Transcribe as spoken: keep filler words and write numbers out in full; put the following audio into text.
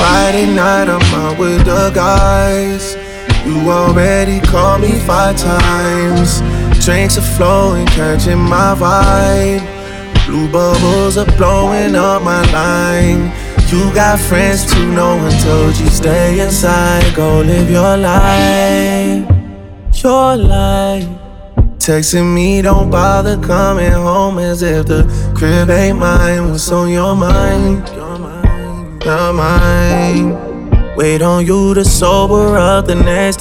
Friday night, I'm out with the guys. You already called me five times. Drinks are flowing, catching my vibe. Blue bubbles are blowing up my line. You got friends too, no one told you stay inside. Go live your life, your life. Texting me, don't bother coming home, as if the crib ain't mine. What's on your mind? Your mind. Wait on you to sober up the next